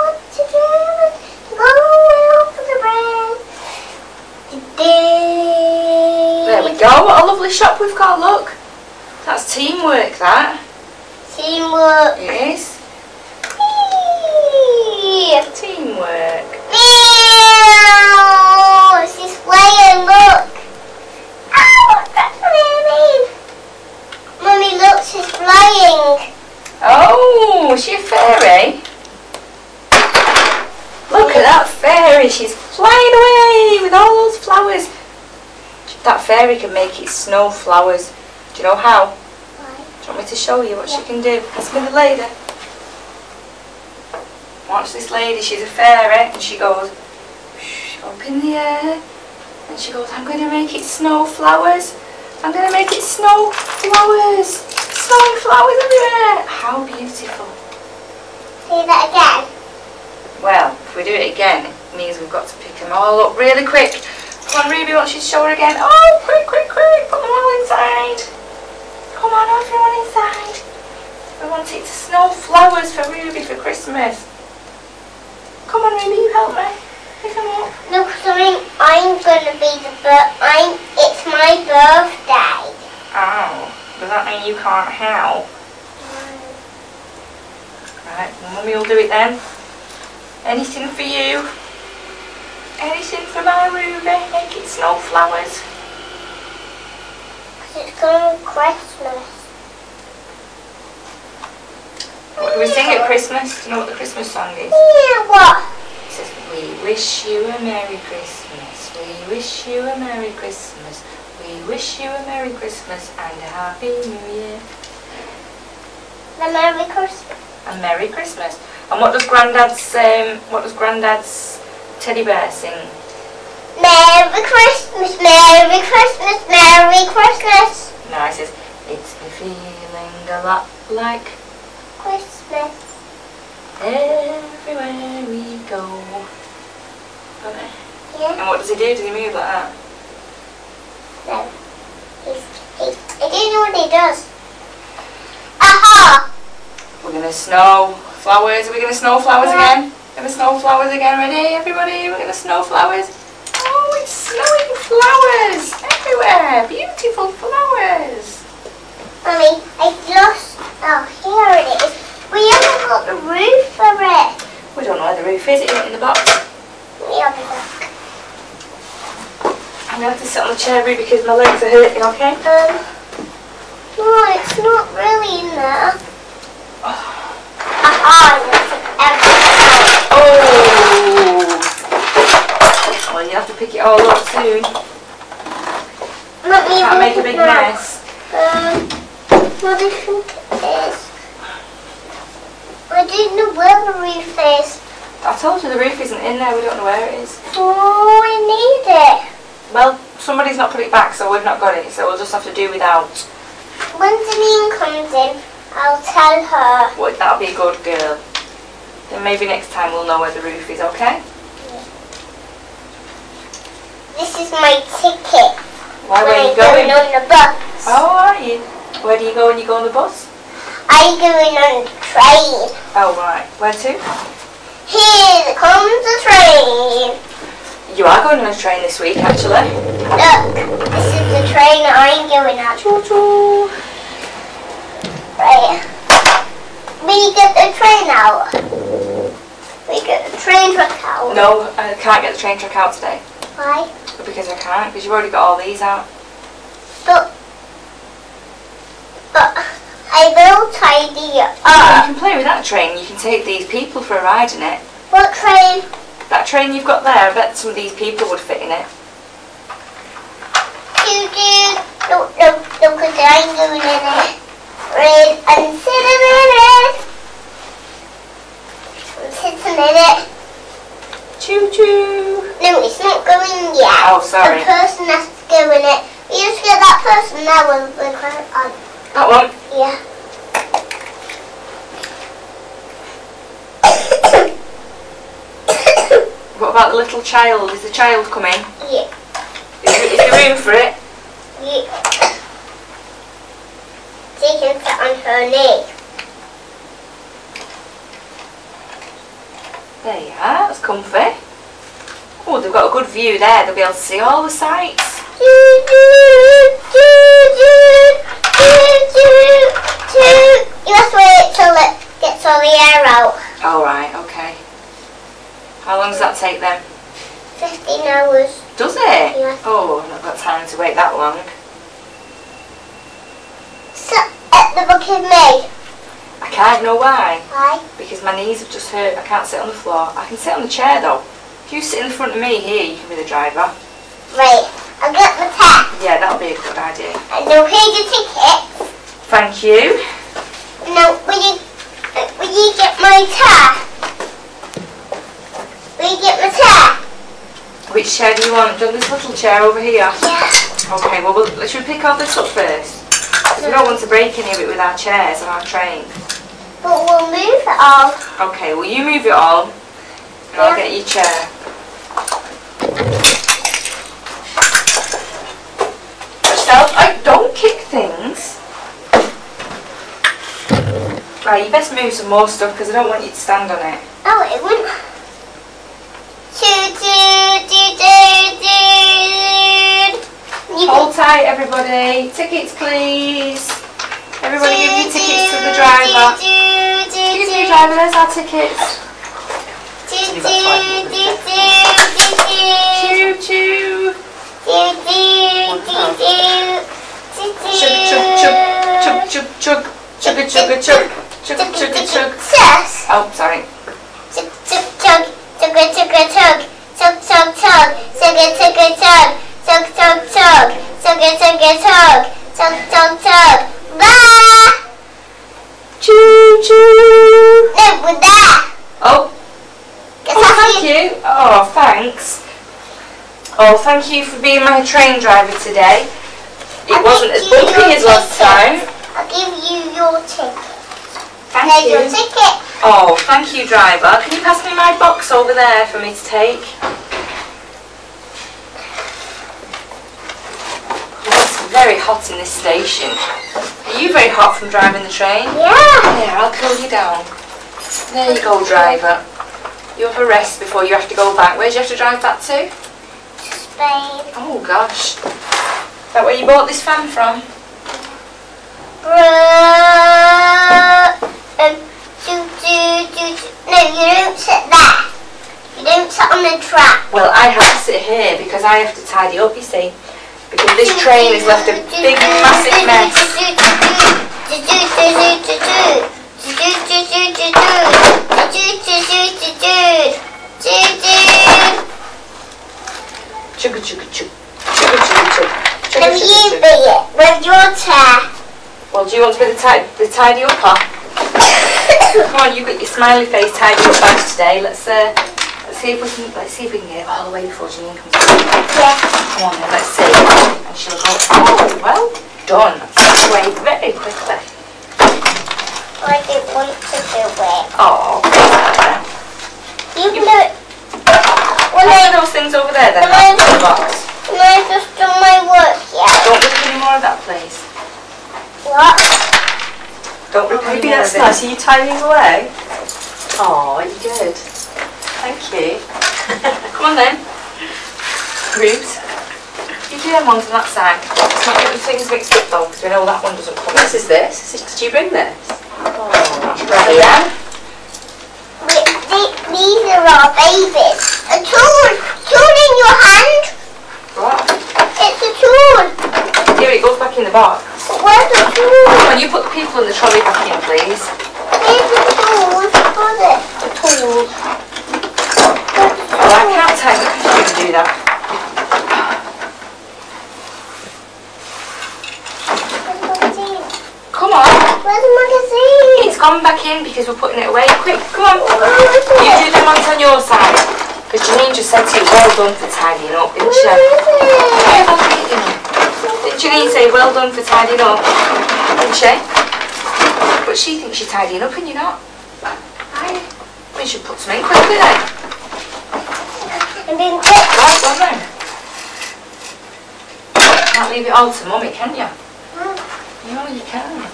Speaker 2: There we go. What a lovely shop we've got. Look. That's teamwork, that.
Speaker 1: Teamwork.
Speaker 2: It is. Teamwork.
Speaker 1: She's playing, look. Ow, that's what I mean. Mummy, look, she's flying.
Speaker 2: Oh, is she a fairy? Look at that fairy. She's flying away with all those flowers. That fairy can make it snow flowers. Do you know how? Do you want me to show you what she can do? Ask me the lady. Watch this lady. She's a fairy and she goes up in the air and she goes, I'm going to make it snow flowers. I'm going to make it snow flowers. Snowing flowers everywhere. How beautiful.
Speaker 1: Say that again.
Speaker 2: Well, if we do it again, it means we've got to pick them all up really quick. Come on, Ruby, wants you to show her again. Oh, quick, quick, quick. Put them all inside. Come on, everyone inside. We want it to snow flowers for Ruby for Christmas. Come on, Ruby, you help me. Pick them up.
Speaker 1: No, because I'm going to be it's my birthday.
Speaker 2: Oh, does that mean you can't help? Right, well, Mummy will do it then. Anything for you? Anything for my Ruby? Make it snow flowers.
Speaker 1: Because it's going to be Christmas.
Speaker 2: What do we sing at Christmas? Do you know what the Christmas song is?
Speaker 1: Yeah, what?
Speaker 2: It says, we wish you a Merry Christmas. We wish you a Merry Christmas. We wish you a Merry Christmas and a Happy New Year.
Speaker 1: The Merry Christmas.
Speaker 2: A Merry Christmas. And what does Grandad's teddy bear sing?
Speaker 1: Merry Christmas, Merry Christmas, Merry Christmas.
Speaker 2: No, it says, it's me feeling a lot like
Speaker 1: Christmas.
Speaker 2: everywhere we go. Doesn't it?
Speaker 1: Yeah.
Speaker 2: And what does he do? Does he move like that?
Speaker 1: No. I don't know what he does. Aha!
Speaker 2: We're going to snow flowers. Are we going to snow flowers again? Going to snow flowers again. Ready, everybody? We're going to snow flowers. Oh, it's snowing flowers everywhere. Beautiful flowers.
Speaker 1: Mommy, I lost. Oh, here it is. We haven't got the roof for it.
Speaker 2: We don't know where the roof is. Is it in the box?
Speaker 1: Let me have a look.
Speaker 2: I'm going to have to sit on the chair, Ruby, because my legs are hurting, okay?
Speaker 1: No, it's not really in there. Aha, yes, everything.
Speaker 2: Oh! Well, you have to pick it all up soon.
Speaker 1: Let me
Speaker 2: Can't make a
Speaker 1: look
Speaker 2: big
Speaker 1: now.
Speaker 2: mess.
Speaker 1: What do you think it is? I don't know where the roof is.
Speaker 2: I told you the roof isn't in there. We don't know where it is.
Speaker 1: Oh, I need it.
Speaker 2: Well, somebody's not put it back, so we've not got it. So we'll just have to do without.
Speaker 1: When Janine comes in, I'll tell her.
Speaker 2: Well, that'll be a good girl. Then maybe next time we'll know where the roof is, okay?
Speaker 1: This is my ticket.
Speaker 2: Why, where are you
Speaker 1: going
Speaker 2: going?
Speaker 1: on the bus.
Speaker 2: Oh, are you? Where do you go when you go on the bus?
Speaker 1: I'm going on the train.
Speaker 2: Oh, right. Where to?
Speaker 1: Here comes the train.
Speaker 2: You are going on a train this week, actually.
Speaker 1: Look, this is the train I'm going on.
Speaker 2: Choo-choo.
Speaker 1: Right. We get the train out. We get the train track out.
Speaker 2: No, I can't get the train track out today.
Speaker 1: Why?
Speaker 2: Because I can't, because you've already got all these out.
Speaker 1: But I will tidy it
Speaker 2: You
Speaker 1: up.
Speaker 2: can play with that train. You can take these people for a ride in it.
Speaker 1: What train?
Speaker 2: That train you've got there, I bet some of these people would fit in it.
Speaker 1: No, because I'm going in it. Red and cinnamon. Sitting in it.
Speaker 2: Choo-choo.
Speaker 1: No, it's not going yet.
Speaker 2: Oh, sorry.
Speaker 1: The person has to go in it. You just get that person now with the crown on.
Speaker 2: That one?
Speaker 1: Yeah.
Speaker 2: What about the little child? Is the child coming?
Speaker 1: Yeah.
Speaker 2: Is there room for it?
Speaker 1: Yeah. She can sit on her knee.
Speaker 2: There you are, that's comfy. Oh, they've got a good view there. They'll be able to see all the sights.
Speaker 1: You have to wait till it gets all the air out.
Speaker 2: Oh, right, okay. How long does that take them?
Speaker 1: 15 hours.
Speaker 2: Does it?
Speaker 1: Yeah.
Speaker 2: Oh, I've not got time to wait that long.
Speaker 1: Sit at the back of me.
Speaker 2: I can't know why.
Speaker 1: Why?
Speaker 2: Because my knees have just hurt. I can't sit on the floor. I can sit on the chair though. If you sit in front of me here, you can be the driver.
Speaker 1: Right. I'll get the tap.
Speaker 2: Yeah, that'll be a good idea.
Speaker 1: And now here's your ticket.
Speaker 2: Thank you.
Speaker 1: Now, will you get my tap? Will you get my tap?
Speaker 2: Which chair do you want? Do you want this little chair over here?
Speaker 1: Yeah.
Speaker 2: Okay, well, should we pick all this up first? 'Cause we don't want to break any of it with our chairs on our train.
Speaker 1: But we'll move it all.
Speaker 2: Okay, well you move it all and I'll get your chair. Yourself, don't kick things. Right, you best move some more stuff because I don't want you to stand on it.
Speaker 1: Oh, it wouldn't.
Speaker 2: Hold tight, everybody. Tickets, please. Everybody give your tickets to the driver. Excuse me, driver, there's our tickets. Choo choo. Chug chug chug chug chug chug chugga chugga chug chug chugga chug. Oh, sorry.
Speaker 1: Chug chug chug chugga chugga chug chug chug chug chugga chugga chug chug chug chug chugga chugga chug chug chug chug. Bye.
Speaker 2: Choo choo.
Speaker 1: No, with that.
Speaker 2: Oh, thank you. Oh, thanks. Oh, thank you for being my train driver today. It wasn't as bumpy as last time.
Speaker 1: I'll give you your ticket.
Speaker 2: Thank
Speaker 1: There's your
Speaker 2: you.
Speaker 1: ticket.
Speaker 2: Oh, thank you, driver. Can you pass me my box over there for me to take? Oh, it's very hot in this station. Are you very hot from driving the train?
Speaker 1: Yeah.
Speaker 2: There, I'll cool you down. There you go, driver. You have a rest before you have to go back. Where do you have to drive back to?
Speaker 1: Spain.
Speaker 2: Oh, gosh. Is that where you bought this fan from?
Speaker 1: No, you don't sit there. You don't sit on the track.
Speaker 2: Well, I have to sit here because I have to tidy up, you see. Because this train has left a big, massive mess. Chugga chugga chug. Chugga chugga chug. Chugga
Speaker 1: Then
Speaker 2: chugga
Speaker 1: you
Speaker 2: chug.
Speaker 1: be it with your chair.
Speaker 2: Well, do you want to be the tidy upper? Come on, you've got your smiley face tidy up bag today. Let's see if we can get it all the way before Janine comes back.
Speaker 1: Yeah.
Speaker 2: Come on then, let's see. And she'll go, oh, well done. That's away very quickly.
Speaker 1: I didn't want to do it.
Speaker 2: Oh,
Speaker 1: You do it. When
Speaker 2: What are
Speaker 1: I,
Speaker 2: those things over there then?
Speaker 1: When I-
Speaker 2: That's the box.
Speaker 1: when I just done my work, yeah.
Speaker 2: Don't look any more of that, please.
Speaker 1: What?
Speaker 2: Don't look any
Speaker 3: Maybe
Speaker 2: more
Speaker 3: that's
Speaker 2: of it.
Speaker 3: nice. Are you tidying away? Oh, you good. Thank you.
Speaker 2: Come on then. Rubes. You do them ones on that side. Let's not get the things mixed up though, because we know that one doesn't come
Speaker 3: What is this? Did you bring this? Oh,
Speaker 2: right here.
Speaker 1: These are our babies. A tool. Tool in your hand.
Speaker 2: What?
Speaker 1: It's a tool.
Speaker 2: Here it goes back in the box.
Speaker 1: But where's the tool?
Speaker 2: Can you put the people in the trolley back in, please?
Speaker 1: Here's the tool. For this.
Speaker 2: The tool. Oh, I can't tell you because you do that.
Speaker 1: Where's the magazine?
Speaker 2: Come on.
Speaker 1: Where's the magazine?
Speaker 2: It's gone back in because we're putting it away. Quick, come on.
Speaker 1: Where is
Speaker 2: You
Speaker 1: it?
Speaker 2: do them ones on your side. Because Janine just said to you, well done for tidying up, didn't she?
Speaker 1: Where is
Speaker 2: Yeah,
Speaker 1: it?
Speaker 2: well done, you know. Didn't Janine say well done for tidying up? Didn't she? But she thinks you're tidying up and you're not. Aye. We should put some in quickly then.
Speaker 1: And then quick.
Speaker 2: Well done then. Can't leave it all to Mummy, can you? No, you can't.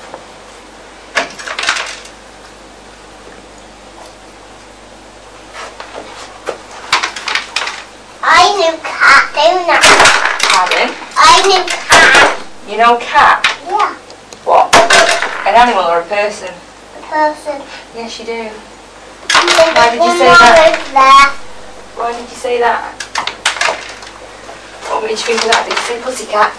Speaker 1: I knew cat, don't I?
Speaker 2: Pardon?
Speaker 1: I knew cat.
Speaker 2: You know cat?
Speaker 1: Yeah.
Speaker 2: What? An animal or a person?
Speaker 1: The person.
Speaker 2: Yes, you do.
Speaker 1: Why
Speaker 2: did you say that?
Speaker 1: There.
Speaker 2: Why did you say that? What made you think of that? Did you say pussycat?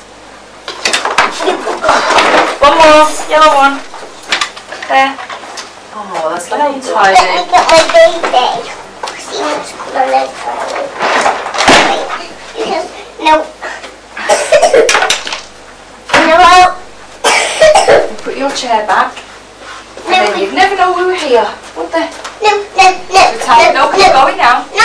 Speaker 2: One more, yellow one. There.
Speaker 3: oh that's like
Speaker 2: Well
Speaker 3: you
Speaker 2: done.
Speaker 1: Let me
Speaker 3: tidy.
Speaker 1: get my baby. See what's going on for me. Because, no. No.
Speaker 2: Put your chair back. And
Speaker 1: No,
Speaker 2: then you'd never know we were here, would they?
Speaker 1: No.
Speaker 2: No, keep going now.
Speaker 1: No.